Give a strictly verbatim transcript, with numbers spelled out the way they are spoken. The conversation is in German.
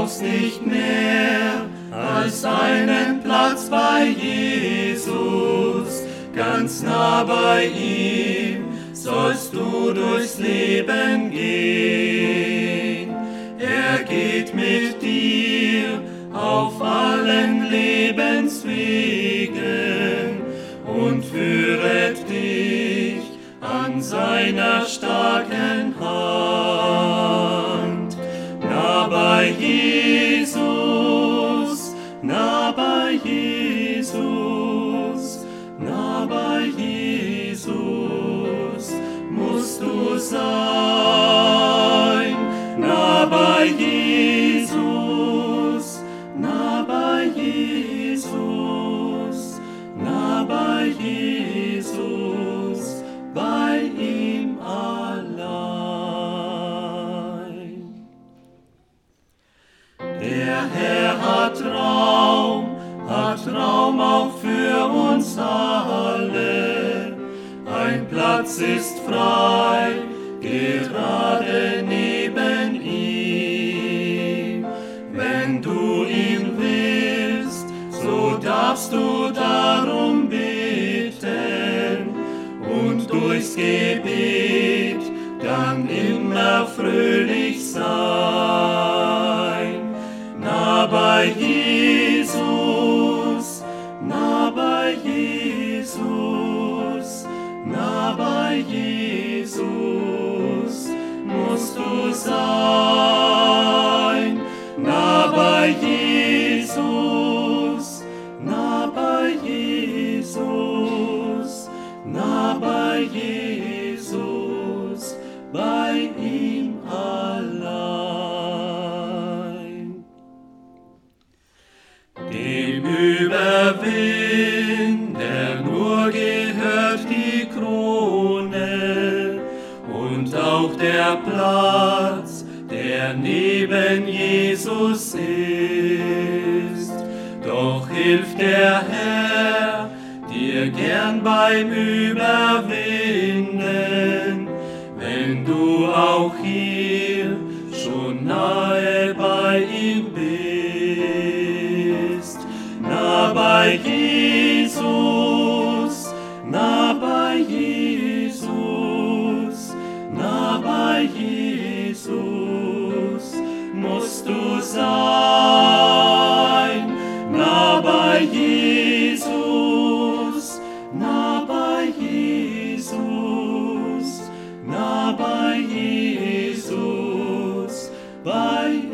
brauchst nicht mehr als einen Platz bei Jesus. Ganz nah bei ihm sollst du durchs Leben gehen. Er geht mit dir auf allen Lebenswegen und führet dich an seiner starken Hand. Nah bei Jesus, nah bei Jesus, nah bei Jesus musst du sein. Nah bei Jesus, nah bei Jesus, nah bei Jesus, bei ihm allein. Der Herr hat Raum, hat Raum auch für uns alle. Ein Platz ist frei, gerade neben ihm. Wenn du ihn willst, so darfst du darum bitten und durchs Gebet dann immer fröhlich sein. Nah bei Jesus, nah bei Jesus, nah bei Jesus musst du sein. Nah bei Jesus, nah bei Jesus, nah bei Jesus, bei ihm allein. Dem Überwinder nur gehört die Krone und auch der Platz, der neben Jesus ist. Doch hilft der Herr dir gern beim Überwinden, wenn du auch hier schon nahe bei ihm bist. Nah bei Jesus, nah bei Jesus, nah bei Jesus musst du sein. Nah bei Jesus, nah bei Jesus, nah bei Jesus, bei